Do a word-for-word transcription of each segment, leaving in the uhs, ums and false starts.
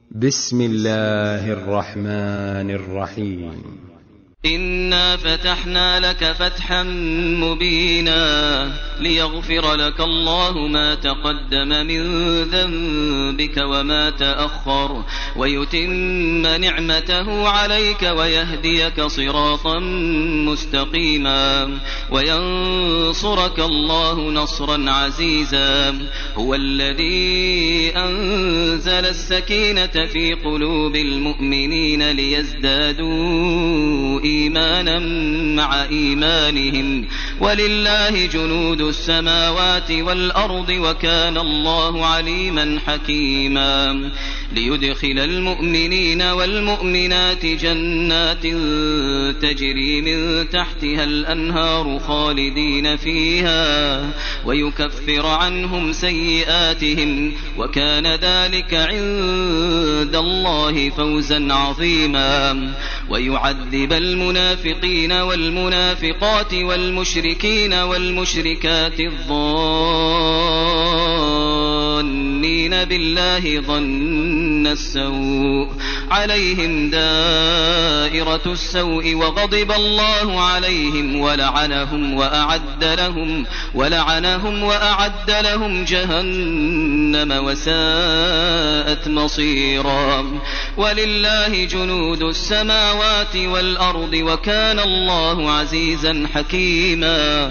بسم الله الرحمن الرحيم. إنا فتحنا لك فتحا مبينا ليغفر لك الله ما تقدم من ذنبك وما تأخر ويتم نعمته عليك ويهديك صراطا مستقيما وينصرك الله نصرا عزيزا. هو الذي أنزل السكينة في قلوب المؤمنين ليزدادوا إيمانا مع إيمانهم ولله جنود السماوات والأرض وكان الله عليما حكيما. ليدخل المؤمنين والمؤمنات جنات تجري من تحتها الأنهار خالدين فيها ويكفر عنهم سيئاتهم وكان ذلك عند الله فوزا عظيما. ويعذب المنافقين والمنافقات والمشركين والمشركات الظانين بالله ظن السوء عليهم دائرة السوء وغضب الله عليهم ولعنهم وأعد لهم ولعنهم وأعد لهم جهنم وساءت مصيرا. ولله جنود السماوات والأرض وكان الله عزيزا حكيما.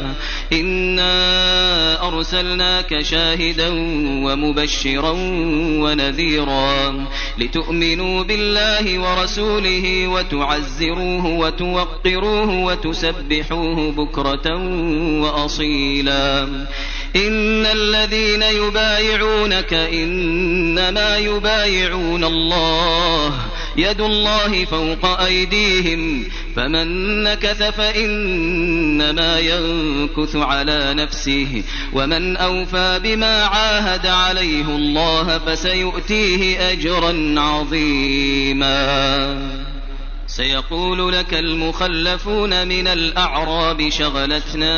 إنا أرسلناك شاهدا ومبشرا ونذيرا لتؤمنوا بالله ورسوله وتعزروه وتوقروه وتسبحوه بكرة وأصيلا. إن الذين يبايعونك إنما يبايعون الله يد الله فوق أيديهم فمن نكث فإنما ينكث على نفسه ومن أوفى بما عاهد عليه الله فسيؤتيه أجرا عظيما. سيقول لك المخلفون من الأعراب شغلتنا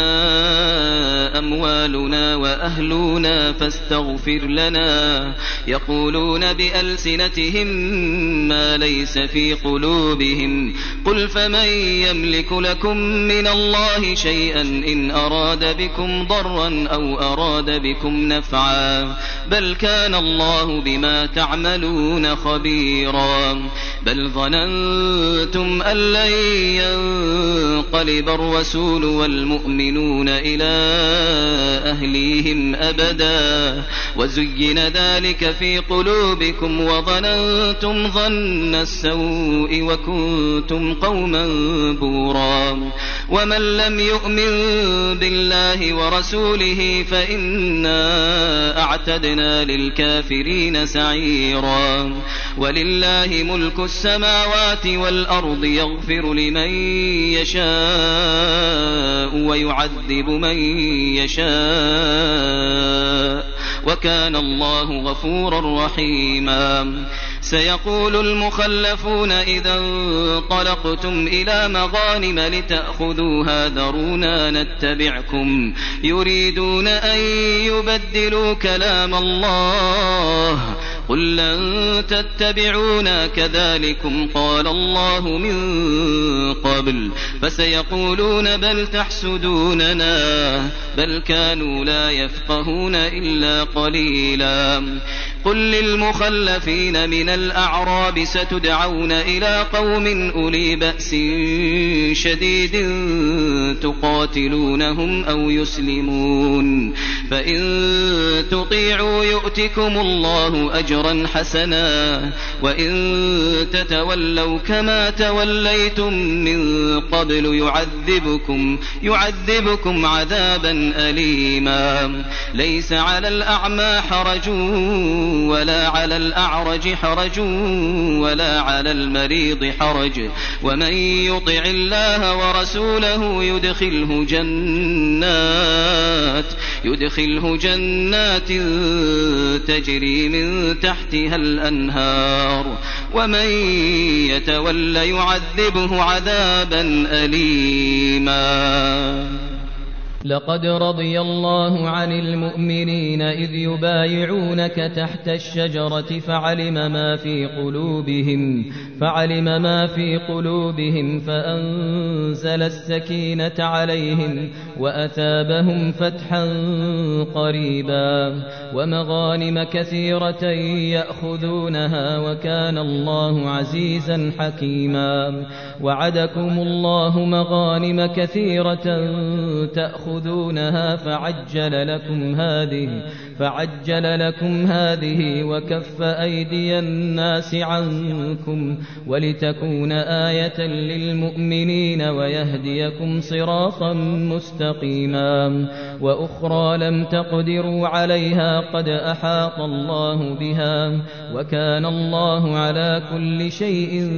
أموالنا وأهلنا فاستغفر لنا يقولون بألسنتهم ما ليس في قلوبهم قل فمن يملك لكم من الله شيئا إن أراد بكم ضرا أو أراد بكم نفعا بل كان الله بما تعملون خبيرا. بل ظننتم أن لن ينقلب الرسول والمؤمنون إلى أهليهم أبدا وزين ذلك في قلوبكم وظننتم ظن السوء وكنتم قوما بورا. ومن لم يؤمن بالله ورسوله فإنا أعتدنا للكافرين سعيرا. ولله ملك السماوات والأرض يغفر لمن يشاء ويعذب من يشاء وكان الله غفورا رحيما. سيقول المخلفون إذا انطلقتم إلى مغانم لتأخذوها ذرونا نتبعكم يريدون أن يبدلوا كلام الله قل لن تتبعونا كذلكم قال الله من قبل فسيقولون بل تحسدوننا بل كانوا لا يفقهون إلا قليلا. قل للمخلفين من الأعراب ستدعون إلى قوم أولي بأس شديد تقاتلونهم أو يسلمون فإن تطيعوا يؤتكم الله أجرا حسنا وإن تتولوا كما توليتم من قبل يعذبكم, يعذبكم عذابا أليما. ليس على الأعمى حرج ولا على الأعرج حرج ولا على المريض حرج ومن يطع الله ورسوله يدخله جنات يدخله جنات تجري من تحتها الأنهار ومن يتولى يعذبه عذابا أليما. لقد رضي الله عن المؤمنين إذ يبايعونك تحت الشجرة فعلم ما في قلوبهم فعلم ما في قلوبهم فأنزل السكينة عليهم وأثابهم فتحا قريبا ومغانم كثيرة يأخذونها وكان الله عزيزا حكيما وعدكم الله مغانم كثيرة تأخذونها فعجل لكم هذه فعجل لكم هذه وكف أيدي الناس عنكم ولتكون آية للمؤمنين ويهديكم صراطا مستقيما وأخرى لم تقدروا عليها قد أحاط الله بها وكان الله على كل شيء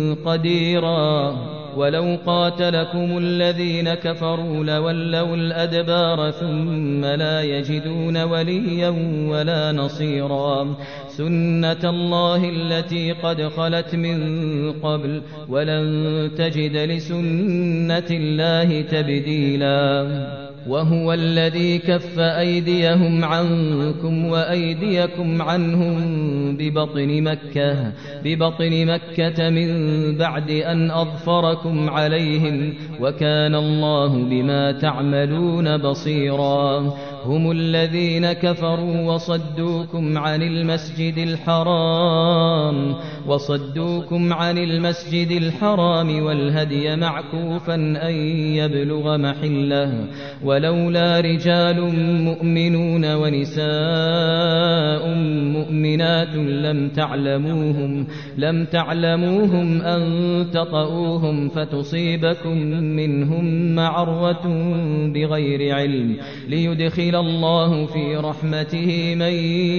قديرا ولو قاتلكم الذين كفروا لولوا الأدبار ثم لا يجدون وليا ولا نصيرا سنة الله التي قد خلت من قبل ولن تجد لسنة الله تبديلا وهو الذي كف أيديهم عنكم وأيديكم عنهم ببطن مكة ببطن مكة من بعد أن أظفركم عليهم وكان الله بما تعملون بصيرا هم الذين كفروا وصدوكم عن المسجد الحرام وصدوكم عن المسجد الحرام والهدي معكوفا أن يبلغ محله ولولا رجال مؤمنون ونساء مؤمنات لم تعلموهم لم تعلموهم أن تطؤوهم فتصيبكم منهم معرة بغير علم ليدخل الله في رحمته من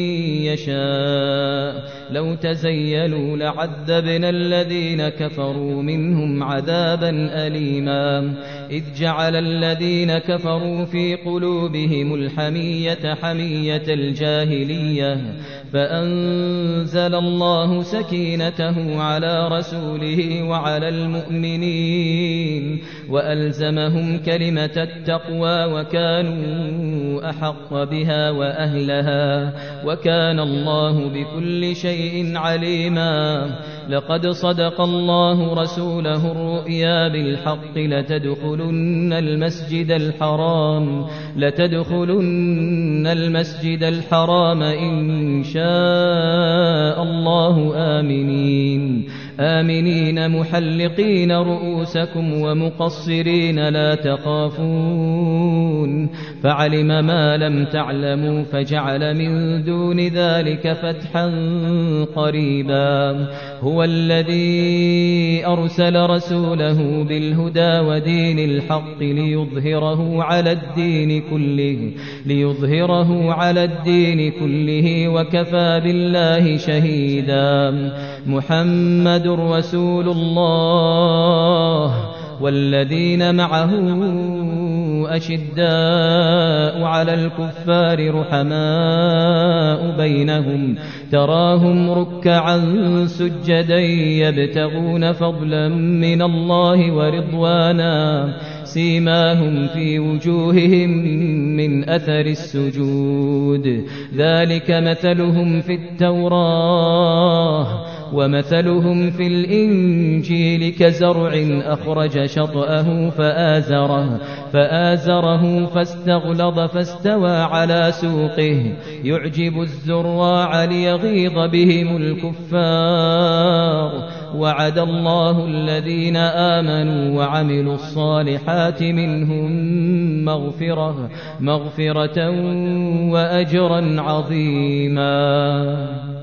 يشاء لو تزيلوا لعذبنا الذين كفروا منهم عذابا أليما إذ جعل الذين كفروا في قلوبهم الحمية حمية الجاهلية فأنزل الله سكينته على رسوله وعلى المؤمنين وألزمهم كلمة التقوى وكانوا أحق بها وأهلها وكان الله بكل شيء عليما لقد صدق الله رسوله الرؤيا بالحق لتدخلن المسجد الحرام لتدخلن المسجد الحرام إن شاء الله آمنين آمنين محلقين رؤوسكم ومقصرين لا تخافون فعلم ما لم تعلموا فجعل من دون ذلك فتحا قريبا هو الذي أرسل رسوله بالهدى ودين الحق ليظهره على الدين كله ليظهره على الدين كله وكفى بالله شهيدا محمد رسول الله والذين معه أشداء على الكفار رحماء بينهم تراهم ركعا سجدا يبتغون فضلا من الله ورضوانا سيماهم في وجوههم من أثر السجود ذلك مثلهم في التوراة ومثلهم في الإنجيل كزرع أخرج شطأه فآزره, فآزره فاستغلظ فاستوى على سوقه يعجب الزراع ليغيظ بهم الكفار وعد الله الذين آمنوا وعملوا الصالحات منهم مغفرة, مغفرة وأجرا عظيما.